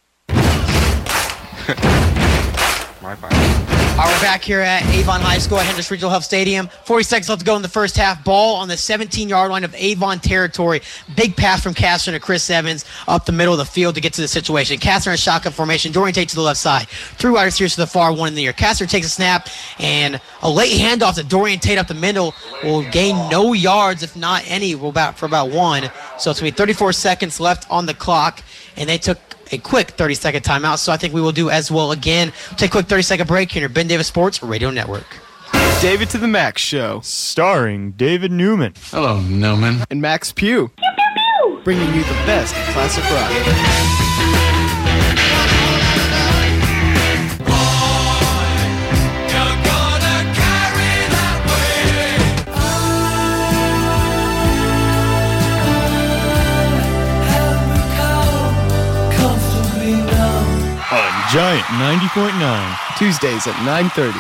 My bad. We're back here at Avon High School at Hendricks Regional Health Stadium. 40 seconds left to go in the first half. Ball on the 17-yard line of Avon territory. Big pass from Casser to Chris Evans up the middle of the field to get to the situation. Casser in shotgun formation. Dorian Tate to the left side. 3 wide receivers to the far, 1 in the air. Casser takes a snap, and a late handoff to Dorian Tate up the middle will gain no yards, if not any, for about 1. So it's going to be 34 seconds left on the clock, and they took a quick 30-second timeout, so I think we will do as well again. Take a quick 30-second break here at Ben Davis Sports Radio Network. David to the Max Show, starring David Newman. Hello, Newman. And Max Pugh. Pew, pew, pew. Bringing you the best of classic rock. Giant 90.9, Tuesdays at 9:30.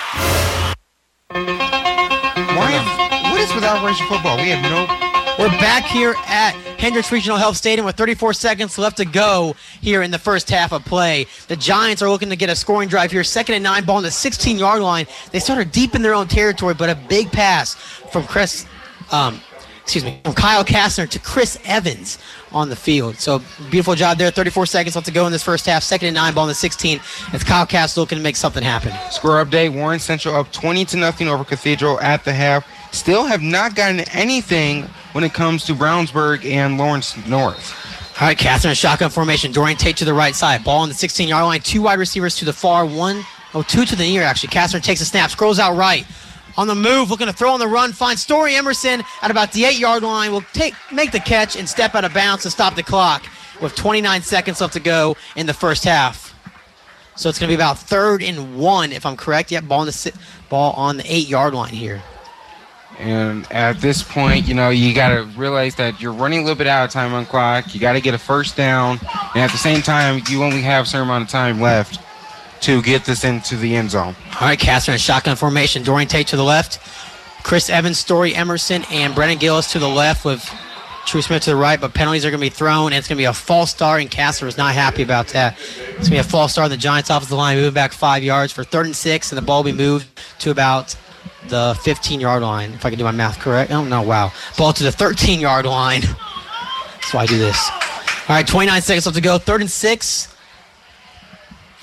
What is with Operation Football? We have no... We're back here at Hendricks Regional Health Stadium with 34 seconds left to go here in the first half of play. The Giants are looking to get a scoring drive here. 2nd and 9, ball on the 16-yard line. They started deep in their own territory, but a big pass from Kyle Kastner to Chris Evans on the field. So beautiful job there. 34 seconds left to go in this first half. 2nd and 9, ball on the 16. It's Kyle Kastner looking to make something happen. Score update: Warren Central up 20-0 over Cathedral at the half. Still have not gotten anything when it comes to Brownsburg and Lawrence North. All right, Kastner in shotgun formation. Dorian Tate to the right side. Ball on the 16-yard line. 2 wide receivers to the far. 2 to the near, actually. Kastner takes a snap. Scrolls out right. On the move, looking to throw on the run. Finds Story Emerson at about the 8-yard line. Will make the catch and step out of bounds to stop the clock with 29 seconds left to go in the first half. So it's going to be about 3rd and 1, if I'm correct. Yep, ball on the 8-yard line here. And at this point, you got to realize that you're running a little bit out of time on clock. You got to get a first down. And at the same time, you only have a certain amount of time left to get this into the end zone. All right, Kastner in shotgun formation. Dorian Tate to the left. Chris Evans, Story Emerson, and Brennan Gillis to the left with True Smith to the right, but penalties are going to be thrown, and it's going to be a false start, and Kastner is not happy about that. It's going to be a false start on the Giants' offensive line, moving back 5 yards for 3rd and 6, and the ball will be moved to about the 15-yard line, if I can do my math correct. Oh, no, wow. Ball to the 13-yard line. That's why I do this. All right, 29 seconds left to go. 3rd and 6.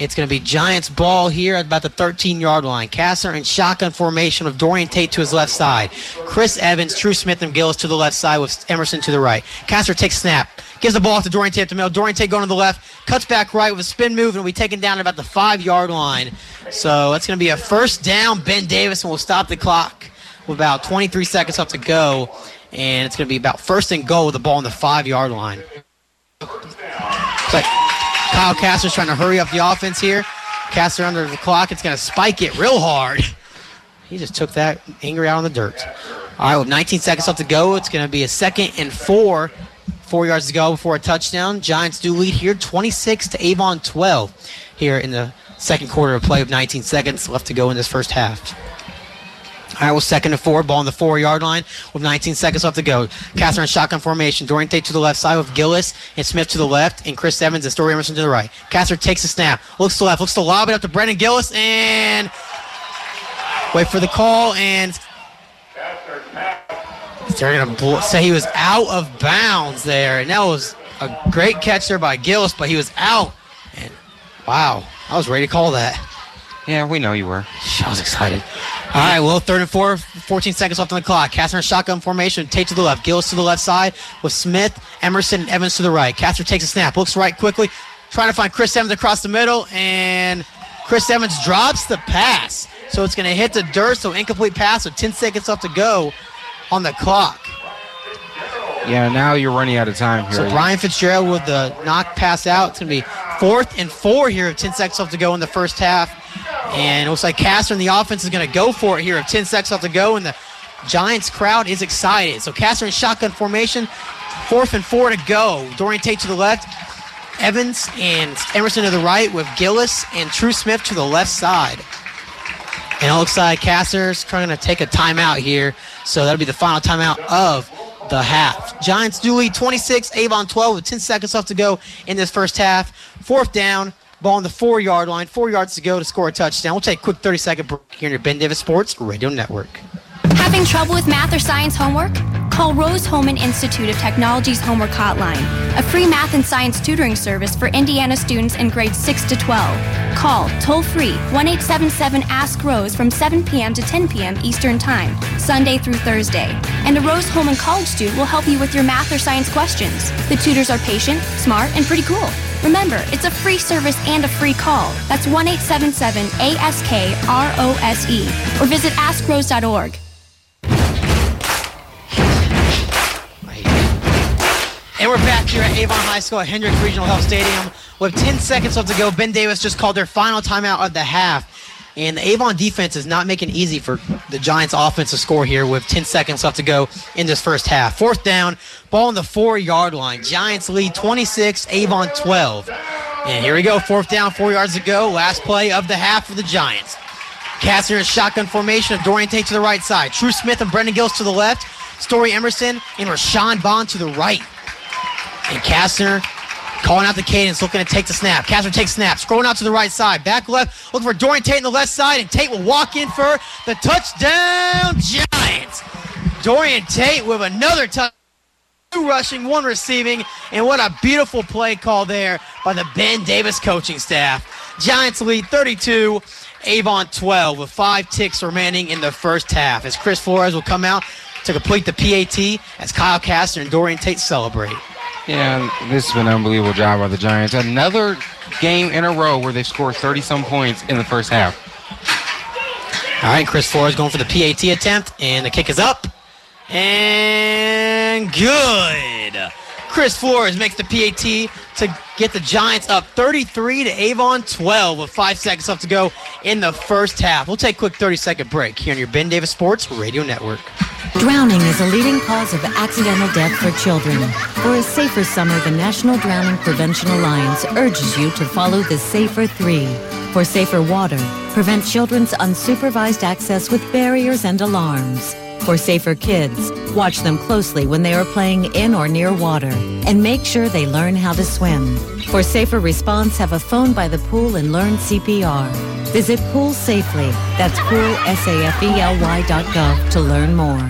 It's going to be Giants ball here at about the 13-yard line. Kassner in shotgun formation with Dorian Tate to his left side. Chris Evans, True Smith, and Gillis to the left side with Emerson to the right. Kassner takes snap. Gives the ball off to Dorian Tate at the middle. Dorian Tate going to the left. Cuts back right with a spin move and will be taken down at about the 5-yard line. So that's going to be a first down. Ben Davis will stop the clock with about 23 seconds left to go. And it's going to be about first and goal with the ball on the 5-yard line. It's like Kyle Kassner's trying to hurry up the offense here. Kassner under the clock. It's going to spike it real hard. He just took that anger out on the dirt. All right, with 19 seconds left to go, it's going to be a 2nd and 4. 4 yards to go before a touchdown. Giants do lead here 26 to Avon 12 here in the second quarter of play with 19 seconds left to go in this first half. All right, well, 2nd and 4, ball on the 4-yard line with 19 seconds left to go. Kassner in shotgun formation. Dorian Tate to the left side with Gillis and Smith to the left, and Chris Evans and Story Emerson to the right. Kassner takes a snap, looks to the left, looks to lob it up to Brendan Gillis, and wait for the call, and they're going to say he was out of bounds there, and that was a great catch there by Gillis, but he was out, and wow, I was ready to call that. Yeah, we know you were. I was excited. All right, well, 3rd and 4, 14 seconds left on the clock. Kassner in shotgun formation, Tate to the left, Gillis to the left side with Smith, Emerson, and Evans to the right. Kassner takes a snap, looks right quickly, trying to find Chris Evans across the middle, and Chris Evans drops the pass. So it's going to hit the dirt, so incomplete pass with 10 seconds left to go on the clock. Yeah, now you're running out of time here. So Brian Fitzgerald with the knock pass out. It's going to be 4th and 4 here with 10 seconds left to go in the first half. And it looks like Kassner and the offense is going to go for it here with 10 seconds left to go, and the Giants crowd is excited. So Kassner in shotgun formation, 4th and 4 to go. Dorian Tate to the left, Evans and Emerson to the right with Gillis and True Smith to the left side. And it looks like Kassner's trying to take a timeout here, so that'll be the final timeout of the half. Giants do lead 26, Avon 12 with 10 seconds left to go in this first half. 4th down, ball on the 4-yard line, 4 yards to go to score a touchdown. We'll take a quick 30-second break here on your Ben Davis Sports Radio Network. Having trouble with math or science homework? Call Rose Holman Institute of Technology's Homework Hotline, a free math and science tutoring service for Indiana students in grades 6 to 12. Call toll-free 1-877-ASK-ROSE from 7 p.m. to 10 p.m. Eastern Time, Sunday through Thursday. And a Rose Holman College student will help you with your math or science questions. The tutors are patient, smart, and pretty cool. Remember, it's a free service and a free call. That's 1-877-ASK-ROSE or visit askrose.org. And we're back here at Avon High School at Hendricks Regional Health Stadium with 10 seconds left to go. Ben Davis just called their final timeout of the half. And the Avon defense is not making it easy for the Giants offense to score here with 10 seconds left to go in this first half. 4th down, ball on the 4-yard line. Giants lead 26, Avon 12. And here we go, 4th down, 4 yards to go. Last play of the half for the Giants. Kassner in shotgun formation of Dorian Tate to the right side. True Smith and Brendan Gillis to the left. Story Emerson and Rashawn Bond to the right. And Kassner calling out the cadence, looking to take the snap. Kassner takes snap, scrolling out to the right side. Back left, looking for Dorian Tate on the left side, and Tate will walk in for the touchdown Giants. Dorian Tate with another touchdown. 2 rushing, 1 receiving, and what a beautiful play call there by the Ben Davis coaching staff. Giants lead 32, Avon 12 with 5 ticks remaining in the first half as Chris Flores will come out to complete the PAT as Kyle Kassner and Dorian Tate celebrate. Yeah, this has been an unbelievable job by the Giants. Another game in a row where they've scored 30-some points in the first half. All right, Chris Flores going for the PAT attempt, and the kick is up. And good. Chris Flores makes the PAT to get the Giants up 33 to Avon 12 with 5 seconds left to go in the first half. We'll take a quick 30-second break here on your Ben Davis Sports Radio Network. Drowning is a leading cause of accidental death for children. For a safer summer, the National Drowning Prevention Alliance urges you to follow the SAFER 3. For safer water, prevent children's unsupervised access with barriers and alarms. For safer kids, watch them closely when they are playing in or near water, and make sure they learn how to swim. For safer response, have a phone by the pool and learn CPR. Visit Pool Safely. That's poolsafely.gov to learn more.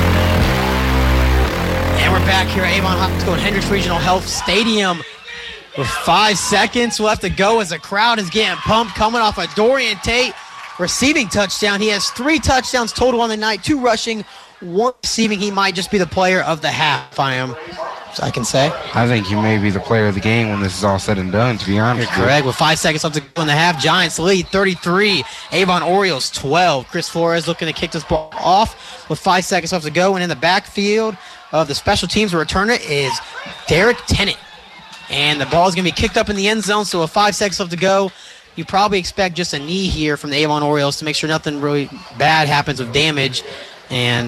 And we're back here at Avon High School at Hendricks Regional Health Stadium. with 5 seconds left to go as the crowd is getting pumped, coming off a Dorian Tate receiving touchdown. He has 3 touchdowns total on the night, 2 rushing, 1 receiving. He might just be the player of the half, I can say. I think he may be the player of the game when this is all said and done, to be honest. You're correct. With 5 seconds left to go in the half, Giants lead 33. Avon Orioles 12. Chris Flores looking to kick this ball off with 5 seconds left to go. And in the backfield of the special teams returner is Derek Tennant. And the ball is going to be kicked up in the end zone. So with 5 seconds left to go, you probably expect just a knee here from the Avon Orioles to make sure nothing really bad happens with damage. And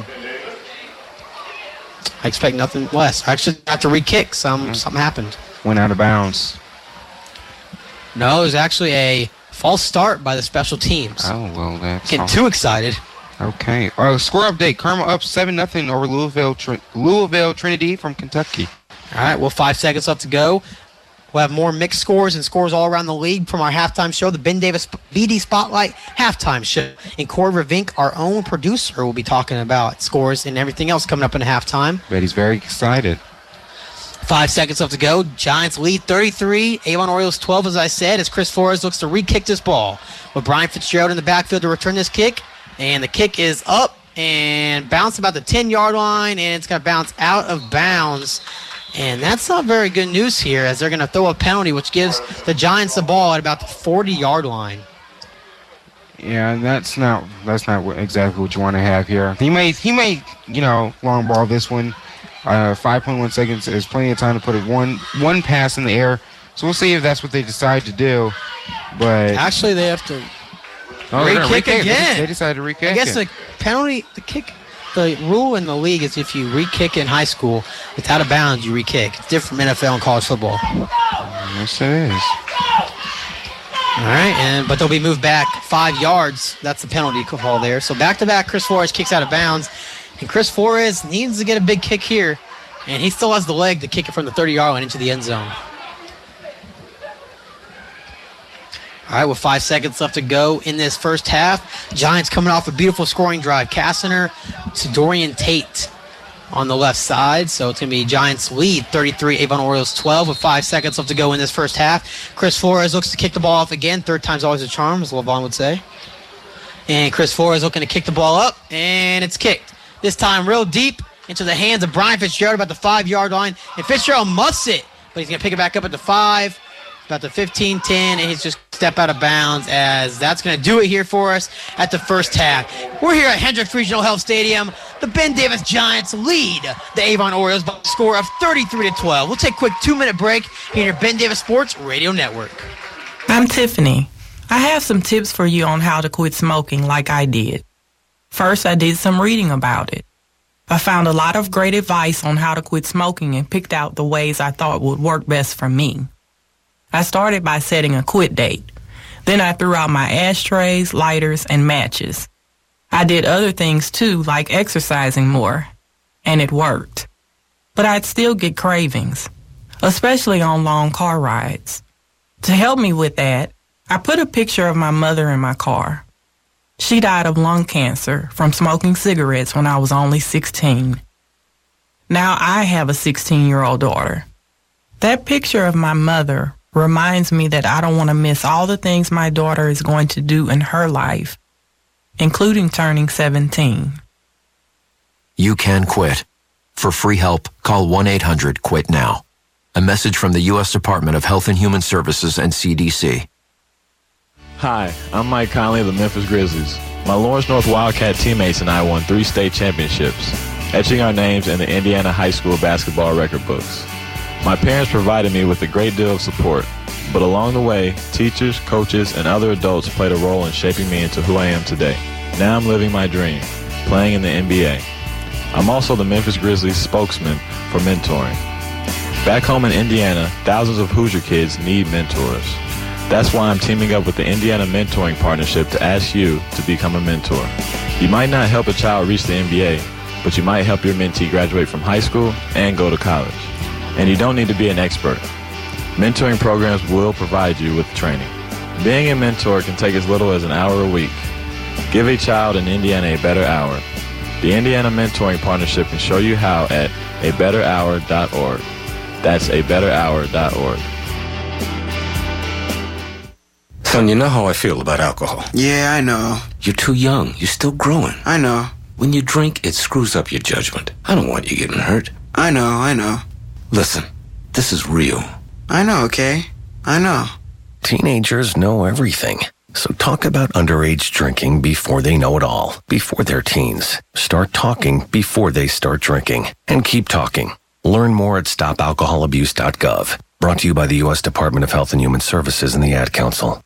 I expect nothing less. Actually, I have to re-kick. Something happened. Went out of bounds. No, it was actually a false start by the special teams. Oh, well, that's getting too excited. Okay. Score update. Carmel up 7-0 over Louisville Trinity from Kentucky. All right, well, 5 seconds left to go. We'll have more mixed scores and scores all around the league from our halftime show, the Ben Davis BD Spotlight halftime show. And Corey Revink, our own producer, will be talking about scores and everything else coming up in halftime. Bet he's very excited. 5 seconds left to go. Giants lead 33. Avon Orioles 12, as I said, as Chris Flores looks to re-kick this ball. With Brian Fitzgerald in the backfield to return this kick. And the kick is up and bounced about the 10-yard line, and it's going to bounce out of bounds. And that's not very good news here, as they're going to throw a penalty, which gives the Giants the ball at about the 40-yard line. Yeah, that's not exactly what you want to have here. He may, long ball this one. 5.1 seconds is plenty of time to put it one pass in the air. So we'll see if that's what they decide to do. But actually, they have to re-kick again. They decided to re-kick. I guess the penalty, the rule in the league is if you re-kick in high school, it's out of bounds, you re-kick. It's different from NFL and college football. Yes, it is. All right, but they'll be moved back 5 yards. That's the penalty call there. So back-to-back, Chris Flores kicks out of bounds. And Chris Flores needs to get a big kick here. And he still has the leg to kick it from the 30-yard line into the end zone. All right, with 5 seconds left to go in this first half. Giants coming off a beautiful scoring drive. Cassiner to Dorian Tate on the left side. So it's going to be Giants lead 33, Avon Orioles 12 with 5 seconds left to go in this first half. Chris Flores looks to kick the ball off again. Third time's always a charm, as LeVon would say. And Chris Flores looking to kick the ball up, and it's kicked. This time real deep into the hands of Brian Fitzgerald about the 5-yard line. And Fitzgerald musts it, but he's going to pick it back up at the 5. About the 15-10, and he's just step out of bounds, as that's going to do it here for us at the first half. We're here at Hendricks Regional Health Stadium. The Ben Davis Giants lead the Avon Orioles by a score of 33-12. We'll take a quick 2-minute break here at Ben Davis Sports Radio Network. I'm Tiffany. I have some tips for you on how to quit smoking like I did. First, I did some reading about it. I found a lot of great advice on how to quit smoking and picked out the ways I thought would work best for me. I started by setting a quit date. Then I threw out my ashtrays, lighters, and matches. I did other things too, like exercising more, and it worked. But I'd still get cravings, especially on long car rides. To help me with that, I put a picture of my mother in my car. She died of lung cancer from smoking cigarettes when I was only 16. Now I have a 16-year-old daughter. That picture of my mother reminds me that I don't want to miss all the things my daughter is going to do in her life, including turning 17. You can quit. For free help, call 1-800-QUIT-NOW. A message from the U.S. Department of Health and Human Services and CDC. Hi, I'm Mike Conley of the Memphis Grizzlies. My Lawrence North Wildcat teammates and I won 3 state championships, etching our names in the Indiana high school basketball record books. My parents provided me with a great deal of support, but along the way, teachers, coaches, and other adults played a role in shaping me into who I am today. Now I'm living my dream, playing in the NBA. I'm also the Memphis Grizzlies spokesman for mentoring. Back home in Indiana, thousands of Hoosier kids need mentors. That's why I'm teaming up with the Indiana Mentoring Partnership to ask you to become a mentor. You might not help a child reach the NBA, but you might help your mentee graduate from high school and go to college. And you don't need to be an expert. Mentoring programs will provide you with training. Being a mentor can take as little as an hour a week. Give a child in Indiana a better hour. The Indiana Mentoring Partnership can show you how at abetterhour.org. That's abetterhour.org. Son, you know how I feel about alcohol. Yeah, I know. You're too young. You're still growing. I know. When you drink, it screws up your judgment. I don't want you getting hurt. I know. Listen, this is real. I know, okay? I know. Teenagers know everything. So talk about underage drinking before they know it all, before they're teens. Start talking before they start drinking. And keep talking. Learn more at stopalcoholabuse.gov. Brought to you by the U.S. Department of Health and Human Services and the Ad Council.